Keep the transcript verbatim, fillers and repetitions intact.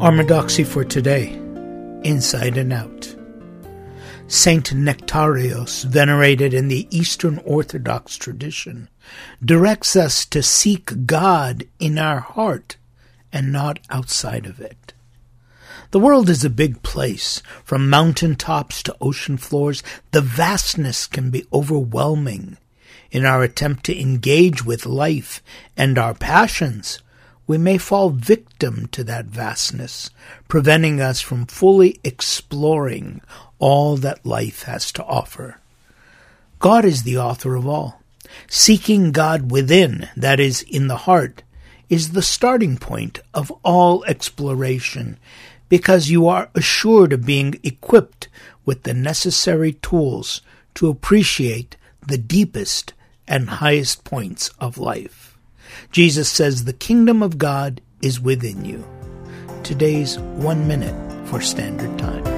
Orthodoxy for today, Inside and Out. Saint Nectarios, venerated in the Eastern Orthodox tradition, directs us to seek God in our heart and not outside of it. The world is a big place. From mountain tops to ocean floors, the vastness can be overwhelming. In our attempt to engage with life and our passions, we may fall victim to that vastness, preventing us from fully exploring all that life has to offer. God is the author of all. Seeking God within, that is, in the heart, is the starting point of all exploration, because you are assured of being equipped with the necessary tools to appreciate the deepest and highest points of life. Jesus says the kingdom of God is within you. Today's One Minute for Standard Time.